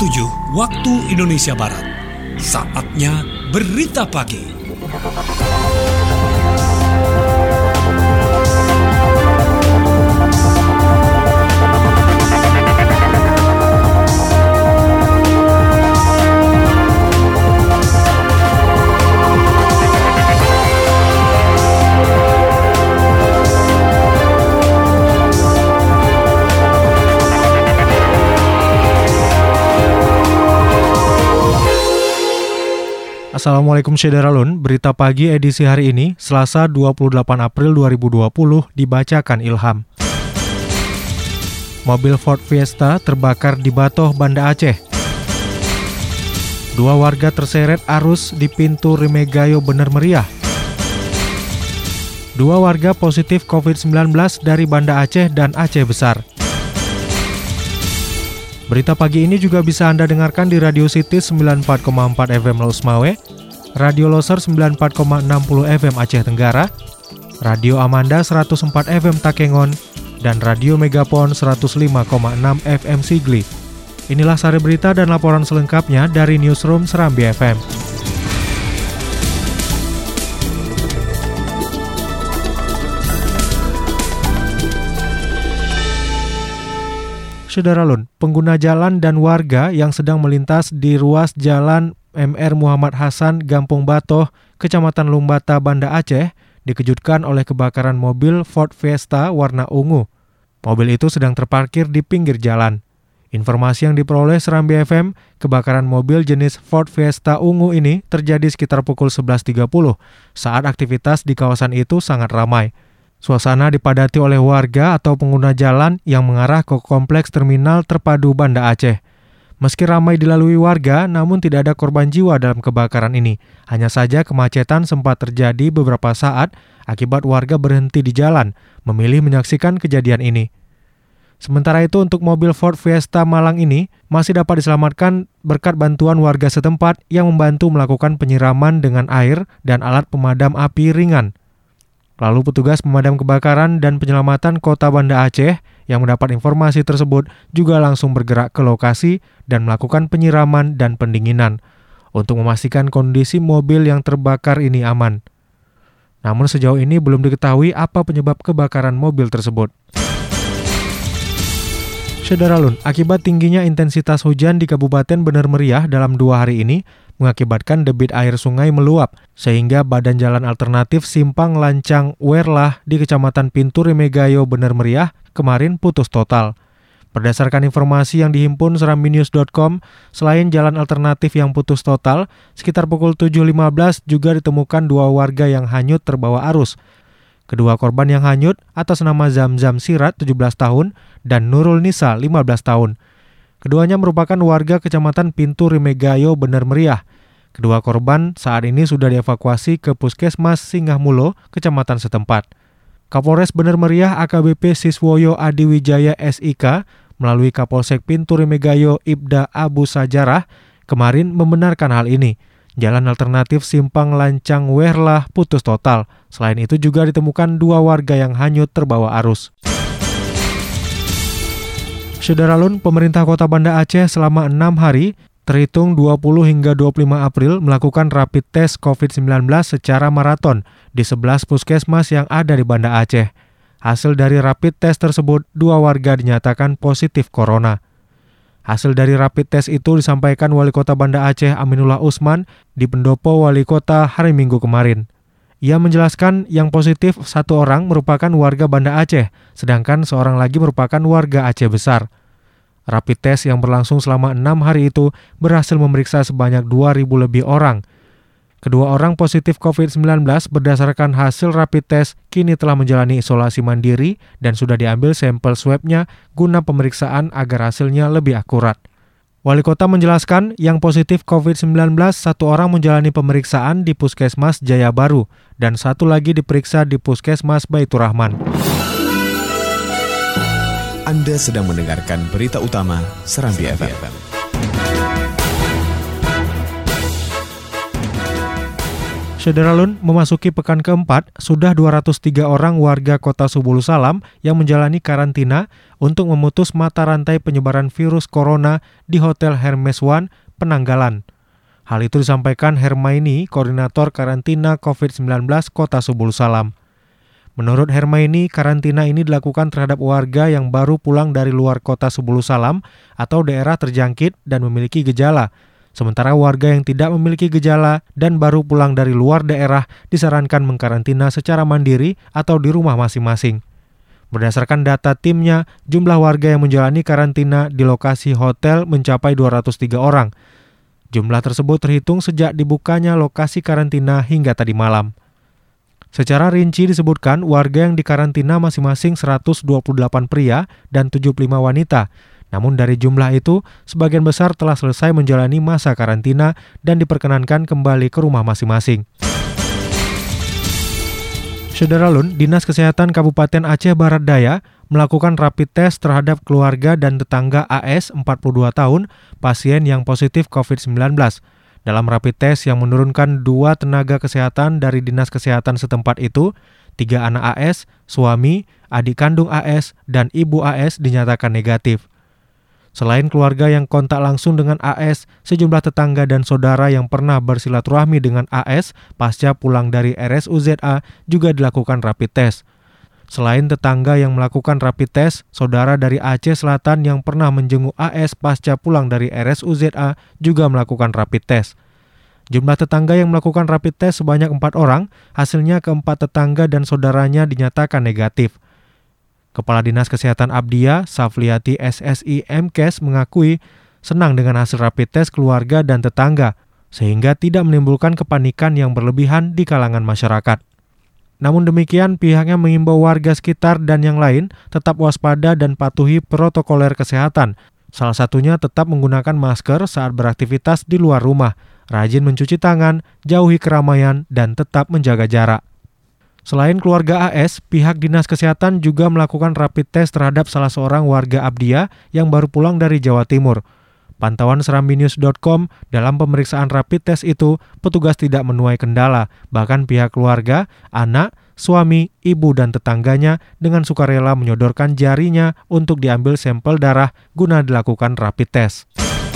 7 waktu Indonesia Barat. Saatnya Berita Pagi. Assalamualaikum Syederalun, berita pagi edisi hari ini, Selasa 28 April 2020, dibacakan Ilham. Mobil Ford Fiesta terbakar di Batoh, Banda Aceh. 2 warga terseret arus di pintu Rimegayo Bener Meriah. 2 warga positif COVID-19 dari Banda Aceh dan Aceh Besar. Berita pagi ini juga bisa Anda dengarkan di Radio City 94,4 FM Laus Mawe, Radio Loser 94,60 FM Aceh Tenggara, Radio Amanda 104 FM Takengon, dan Radio Megapon 105,6 FM Sigli. Inilah sari berita dan laporan selengkapnya dari Newsroom Serambi FM. Syederalun, pengguna jalan dan warga yang sedang melintas di ruas jalan MR Muhammad Hasan, Gampung Batoh, Kecamatan Lumbata, Banda Aceh, dikejutkan oleh kebakaran mobil Ford Fiesta warna ungu. Mobil itu sedang terparkir di pinggir jalan. Informasi yang diperoleh Serambi FM, kebakaran mobil jenis Ford Fiesta ungu ini terjadi sekitar pukul 11.30 saat aktivitas di kawasan itu sangat ramai. Suasana dipadati oleh warga atau pengguna jalan yang mengarah ke kompleks terminal terpadu Banda Aceh. Meski ramai dilalui warga, namun tidak ada korban jiwa dalam kebakaran ini. Hanya saja kemacetan sempat terjadi beberapa saat akibat warga berhenti di jalan, memilih menyaksikan kejadian ini. Sementara itu untuk mobil Ford Fiesta Malang ini masih dapat diselamatkan berkat bantuan warga setempat yang membantu melakukan penyiraman dengan air dan alat pemadam api ringan. Lalu petugas pemadam kebakaran dan penyelamatan Kota Banda Aceh yang mendapat informasi tersebut juga langsung bergerak ke lokasi dan melakukan penyiraman dan pendinginan untuk memastikan kondisi mobil yang terbakar ini aman. Namun sejauh ini belum diketahui apa penyebab kebakaran mobil tersebut. Syederalun, akibat tingginya intensitas hujan di Kabupaten Bener Meriah dalam 2 hari ini, mengakibatkan debit air sungai meluap, sehingga badan jalan alternatif Simpang Lancang Werlah di Kecamatan Pintu Rimegayo Bener Meriah kemarin putus total. Berdasarkan informasi yang dihimpun serambinews.com, selain jalan alternatif yang putus total, sekitar pukul 7.15 juga ditemukan 2 warga yang hanyut terbawa arus. Kedua korban yang hanyut atas nama Zamzam Sirat 17 tahun dan Nurul Nisa 15 tahun. Keduanya merupakan warga Kecamatan Pintu Rimegayo Bener Meriah. Kedua korban saat ini sudah dievakuasi ke Puskesmas Singgahmulo, kecamatan setempat. Kapolres Bener Meriah AKBP Siswoyo Adiwijaya SIK melalui Kapolsek Pintu Rimegayo Ibda Abu Sajarah kemarin membenarkan hal ini. Jalan alternatif Simpang Lancang Werlah putus total. Selain itu juga ditemukan 2 warga yang hanyut terbawa arus. Syederalun, pemerintah Kota Banda Aceh selama 6 hari, terhitung 20 hingga 25 April, melakukan rapid test COVID-19 secara maraton di 11 puskesmas yang ada di Banda Aceh. Hasil dari rapid test tersebut, 2 warga dinyatakan positif corona. Hasil dari rapid test itu disampaikan Wali Kota Banda Aceh Aminullah Usman di pendopo Wali Kota hari Minggu kemarin. Ia menjelaskan yang positif 1 orang merupakan warga Banda Aceh, sedangkan seorang lagi merupakan warga Aceh Besar. Rapid test yang berlangsung selama 6 hari itu berhasil memeriksa sebanyak 2.000 lebih orang. Kedua orang positif COVID-19 berdasarkan hasil rapid test kini telah menjalani isolasi mandiri dan sudah diambil sampel swab-nya guna pemeriksaan agar hasilnya lebih akurat. Wali Kota menjelaskan yang positif COVID-19 1 orang menjalani pemeriksaan di Puskesmas Jaya Baru dan 1 lagi diperiksa di Puskesmas Baitur Rahman. Anda sedang mendengarkan berita utama Serambi FM. Syederalun, memasuki pekan keempat, sudah 203 orang warga Kota Subulu Salam yang menjalani karantina untuk memutus mata rantai penyebaran virus corona di Hotel Hermes One, Penanggalan. Hal itu disampaikan Hermaini, Koordinator Karantina COVID-19 Kota Subulu Salam. Menurut Hermaini, karantina ini dilakukan terhadap warga yang baru pulang dari luar Kota Subulu Salam atau daerah terjangkit dan memiliki gejala. Sementara warga yang tidak memiliki gejala dan baru pulang dari luar daerah disarankan mengkarantina secara mandiri atau di rumah masing-masing. Berdasarkan data timnya, jumlah warga yang menjalani karantina di lokasi hotel mencapai 203 orang. Jumlah tersebut terhitung sejak dibukanya lokasi karantina hingga tadi malam. Secara rinci disebutkan warga yang dikarantina masing-masing 128 pria dan 75 wanita. Namun dari jumlah itu, sebagian besar telah selesai menjalani masa karantina dan diperkenankan kembali ke rumah masing-masing. Syederalun, Dinas Kesehatan Kabupaten Aceh Barat Daya melakukan rapid test terhadap keluarga dan tetangga AS 42 tahun, pasien yang positif COVID-19. Dalam rapid test yang menurunkan 2 tenaga kesehatan dari Dinas Kesehatan setempat itu, 3 anak AS, suami, adik kandung AS, dan ibu AS dinyatakan negatif. Selain keluarga yang kontak langsung dengan AS, sejumlah tetangga dan saudara yang pernah bersilaturahmi dengan AS pasca pulang dari RSUZA juga dilakukan rapid test. Selain tetangga yang melakukan rapid test, saudara dari Aceh Selatan yang pernah menjenguk AS pasca pulang dari RSUZA juga melakukan rapid test. Jumlah tetangga yang melakukan rapid test sebanyak 4 orang, hasilnya keempat tetangga dan saudaranya dinyatakan negatif. Kepala Dinas Kesehatan Abdiya, Safliati SSI MKes mengakui senang dengan hasil rapid test keluarga dan tetangga, sehingga tidak menimbulkan kepanikan yang berlebihan di kalangan masyarakat. Namun demikian, pihaknya mengimbau warga sekitar dan yang lain tetap waspada dan patuhi protokoler kesehatan. Salah satunya tetap menggunakan masker saat beraktivitas di luar rumah, rajin mencuci tangan, jauhi keramaian, dan tetap menjaga jarak. Selain keluarga AS, pihak Dinas Kesehatan juga melakukan rapid test terhadap salah seorang warga Abdiya yang baru pulang dari Jawa Timur. Pantauan serambinews.com, dalam pemeriksaan rapid test itu, petugas tidak menuai kendala, bahkan pihak keluarga, anak, suami, ibu, dan tetangganya dengan sukarela menyodorkan jarinya untuk diambil sampel darah guna dilakukan rapid test.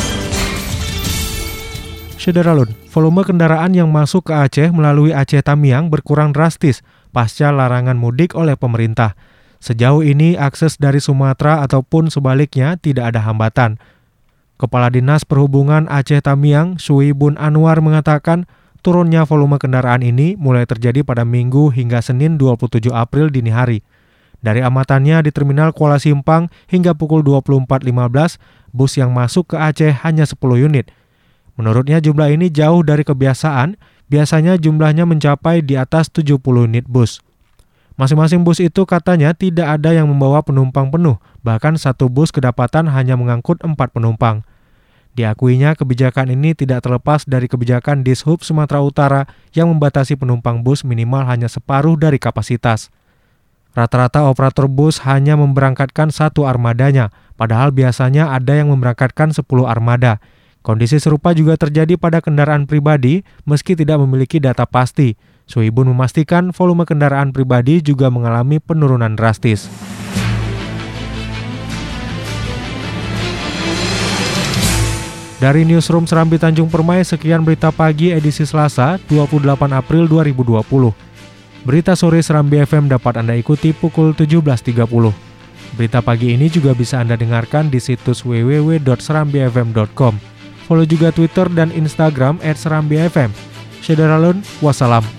Syederalun, volume kendaraan yang masuk ke Aceh melalui Aceh Tamiang berkurang drastis pasca larangan mudik oleh pemerintah. Sejauh ini akses dari Sumatera ataupun sebaliknya tidak ada hambatan. Kepala Dinas Perhubungan Aceh Tamiang, Suibun Anwar mengatakan turunnya volume kendaraan ini mulai terjadi pada Minggu hingga Senin 27 April dini hari. Dari amatannya di Terminal Kuala Simpang hingga pukul 24.15, bus yang masuk ke Aceh hanya 10 unit. Menurutnya jumlah ini jauh dari kebiasaan, biasanya jumlahnya mencapai di atas 70 unit bus. Masing-masing bus itu katanya tidak ada yang membawa penumpang penuh, bahkan satu bus kedapatan hanya mengangkut 4 penumpang. Diakuinya kebijakan ini tidak terlepas dari kebijakan Dishub Sumatera Utara yang membatasi penumpang bus minimal hanya separuh dari kapasitas. Rata-rata operator bus hanya memberangkatkan 1 armadanya, padahal biasanya ada yang memberangkatkan 10 armada. Kondisi serupa juga terjadi pada kendaraan pribadi meski tidak memiliki data pasti. Suibun memastikan volume kendaraan pribadi juga mengalami penurunan drastis. Dari Newsroom Serambi Tanjung Permai, sekian berita pagi edisi Selasa 28 April 2020. Berita sore Serambi FM dapat Anda ikuti pukul 17.30. Berita pagi ini juga bisa Anda dengarkan di situs www.serambifm.com. Follow juga Twitter dan Instagram @serambifm. Syederalun, wassalam.